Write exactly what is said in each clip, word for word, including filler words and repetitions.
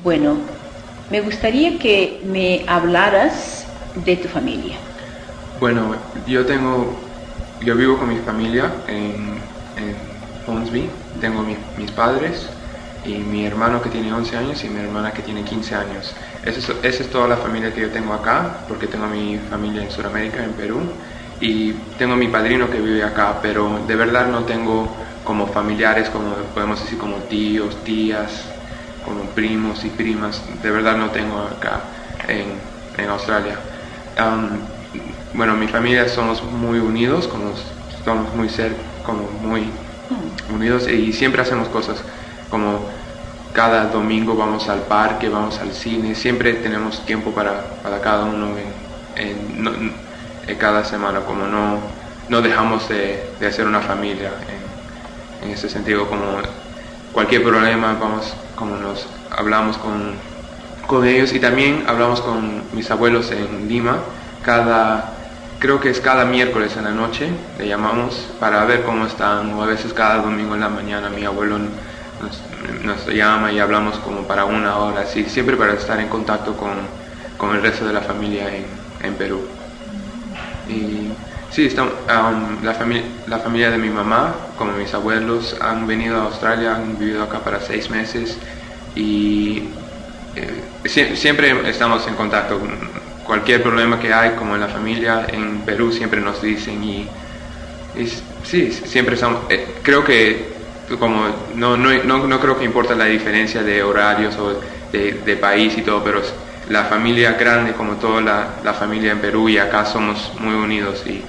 Bueno, me gustaría que me hablaras de tu familia. Bueno, yo tengo, yo vivo con mi familia en, en Hornsby. Tengo mi, mis padres y mi hermano que tiene once años y mi hermana que tiene quince años. Esa es, esa es toda la familia que yo tengo acá, porque tengo mi familia en Sudamérica, en Perú, y tengo mi padrino que vive acá, pero de verdad no tengo como familiares, como podemos decir, como tíos, tías, como primos y primas. De verdad no tengo acá en, en Australia. Um, bueno, mi familia somos muy unidos, como estamos muy cerca, como muy unidos, y siempre hacemos cosas como cada domingo vamos al parque, vamos al cine, siempre tenemos tiempo para, para cada uno en, en, no, en cada semana, como no, no dejamos de, de hacer una familia en, en ese sentido. Como cualquier problema vamos, como nos hablamos con, con ellos, y también hablamos con mis abuelos en Lima cada, creo que es cada miércoles en la noche, le llamamos para ver cómo están, o a veces cada domingo en la mañana mi abuelo nos, nos llama y hablamos como para una hora, así, siempre para estar en contacto con, con el resto de la familia en, en Perú. Y sí, estamos, um, la, familia, la familia de mi mamá, como mis abuelos, han venido a Australia, han vivido acá para seis meses, y eh, sie siempre estamos en contacto. Cualquier problema que hay, como en la familia en Perú, siempre nos dicen, y, y sí, siempre estamos, eh, creo que como no, no, no, no creo que importa la diferencia de horarios o de, de país y todo, pero la familia grande, como toda la, la familia en Perú y acá, somos muy unidos. Y, y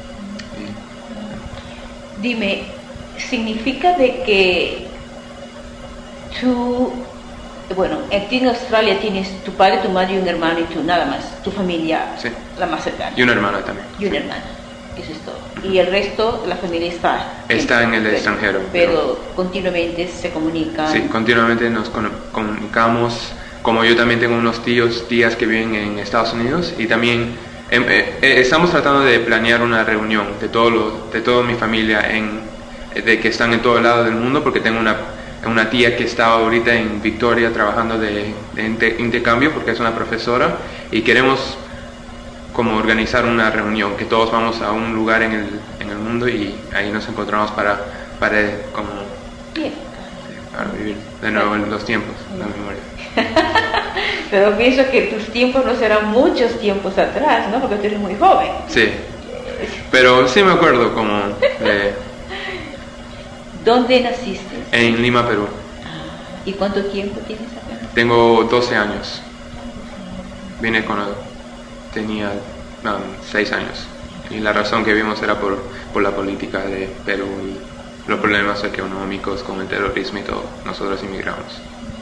Dime, ¿significa de que tú, bueno, aquí en Australia tienes tu padre, tu madre y un hermano y tú, nada más, tu familia, sí, la más cercana? Y una hermana también. Y una hermana, eso es todo. Y el resto, la familia está... Está en el pero, extranjero. Pero, pero continuamente se comunican. Sí, continuamente nos comunicamos. Como yo también tengo unos tíos, tías que viven en Estados Unidos, y también eh, eh, estamos tratando de planear una reunión de todo lo, de toda mi familia en, de que están en todo el lado del mundo, porque tengo una, una tía que está ahorita en Victoria trabajando de, de inter, intercambio, porque es una profesora, y queremos como organizar una reunión, que todos vamos a un lugar en el, en el mundo y ahí nos encontramos para, para como Bien. Para vivir de nuevo en los tiempos, la memoria. Pero pienso que tus tiempos no serán muchos tiempos atrás, ¿no? Porque tú eres muy joven. Sí, pero sí me acuerdo como de... ¿Dónde naciste? En Lima, Perú. ¿Y cuánto tiempo tienes acá? Tengo doce años. Vine cuando tenía um, seis años. Y la razón que vimos era por, por la política de Perú y los problemas económicos con el terrorismo y todo. Nosotros inmigramos.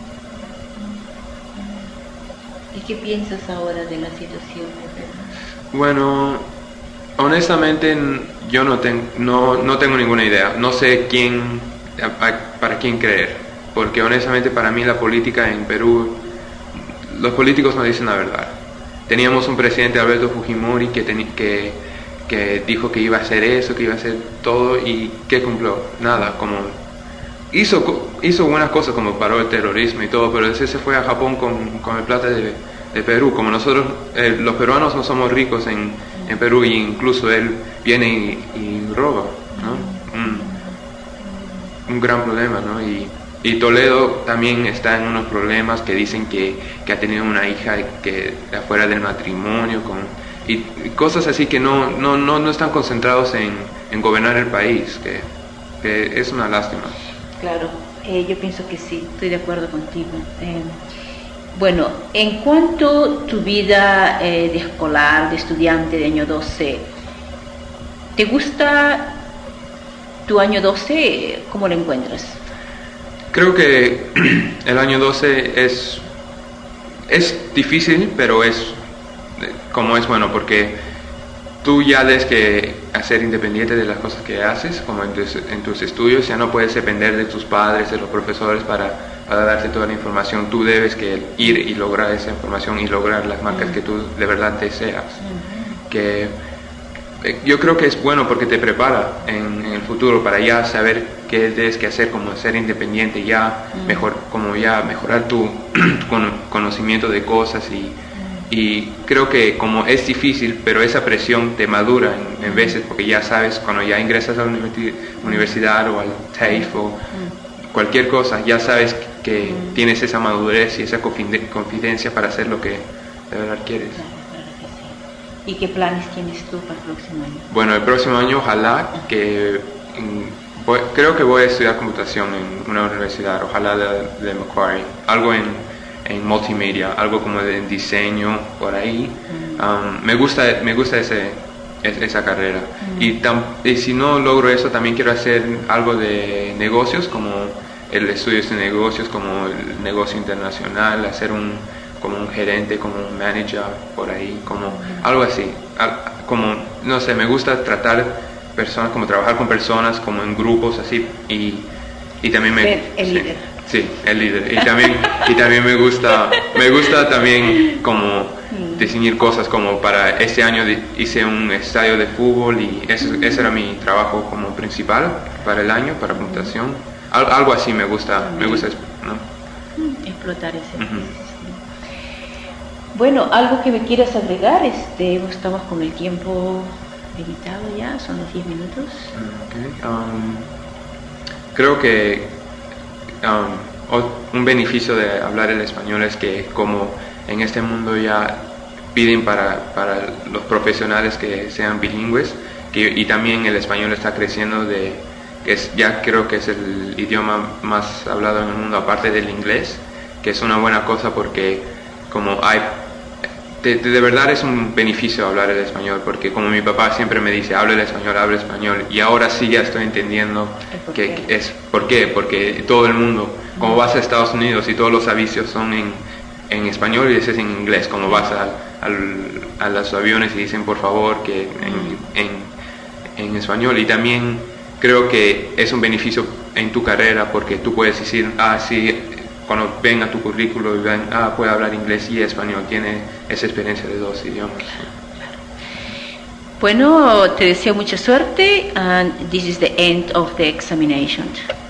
¿Y qué piensas ahora de la situación de Perú? Bueno, honestamente yo no, ten, no, no tengo ninguna idea. No sé quién, para quién creer. Porque honestamente para mí la política en Perú, los políticos no dicen la verdad. Teníamos un presidente, Alberto Fujimori, que, que, que dijo que iba a hacer eso, que iba a hacer todo, y ¿qué cumplió? Nada, como hizo, hizo buenas cosas, como paró el terrorismo y todo, pero ese se fue a Japón con, con el plata de, de Perú. Como nosotros, eh, los peruanos no somos ricos en, en Perú, y incluso él viene y, y roba, ¿no? Un, un gran problema, ¿no? Y, Y Toledo también está en unos problemas que dicen que, que ha tenido una hija que de afuera del matrimonio, con, y, y cosas así que no, no, no, no están concentrados en, en gobernar el país, que, que es una lástima. Claro, eh, yo pienso que sí, estoy de acuerdo contigo. Eh, bueno, en cuanto a tu vida eh, de escolar, de estudiante de año doce, ¿te gusta tu año doce? ¿Cómo lo encuentras? Creo que el año doce es, es difícil, pero es como es bueno, porque tú ya tienes que ser independiente de las cosas que haces, como en tus, en tus estudios, ya no puedes depender de tus padres, de los profesores para, para darte toda la información. Tú debes que ir y lograr esa información y lograr las marcas que tú de verdad deseas. Que yo creo que es bueno porque te prepara en, en el futuro para ya saber qué tienes que hacer, como ser independiente, ya mm. mejor, como ya mejorar tu, tu conocimiento de cosas y, mm. y creo que como es difícil, pero esa presión te madura en, en veces porque ya sabes cuando ya ingresas a la universidad o al T A F E o mm. cualquier cosa, ya sabes que mm. tienes esa madurez y esa confidencia para hacer lo que de verdad quieres. ¿Y qué planes tienes tú para el próximo año? Bueno, el próximo año ojalá que, mm, voy, creo que voy a estudiar computación en una universidad, ojalá de, de Macquarie, algo en, en multimedia, algo como de diseño, por ahí. Mm. Um, me gusta, me gusta ese, esa carrera. Mm. Y, tam, y si no logro eso, también quiero hacer algo de negocios, como el estudio de negocios, como el negocio internacional, hacer un como un gerente, como un manager, por ahí, como algo así, como, no sé, me gusta tratar personas, como trabajar con personas, como en grupos, así, y, y también me... El sí, líder. Sí, el líder, y también, y también me gusta, me gusta también como diseñar cosas, como para este año hice un estadio de fútbol, y eso, ese era mi trabajo como principal para el año, para computación, Al, algo así me gusta, me gusta, ¿no? Explotar ese. Uh-huh. Bueno, algo que me quieras agregar, este, estamos con el tiempo limitado ya, son los diez minutos. Okay. Um, creo que um, un beneficio de hablar el español es que como en este mundo ya piden para, para los profesionales que sean bilingües, que, y también el español está creciendo, de, que es, ya creo que es el idioma más hablado en el mundo aparte del inglés, que es una buena cosa porque como hay De, de verdad es un beneficio hablar el español, porque como mi papá siempre me dice, habla el español, habla español, y ahora sí ya estoy entendiendo que, que es, ¿por qué? Porque todo el mundo, como vas a Estados Unidos y todos los avisos son en, en español y dices en inglés, como vas a, a, a los aviones y dicen por favor que en, en, en español, y también creo que es un beneficio en tu carrera porque tú puedes decir, ah, sí, cuando ven a tu currículo y ven, ah, puede hablar inglés y español, tiene esa experiencia de dos idiomas. Bueno, te deseo mucha suerte, and this is the end of the examination.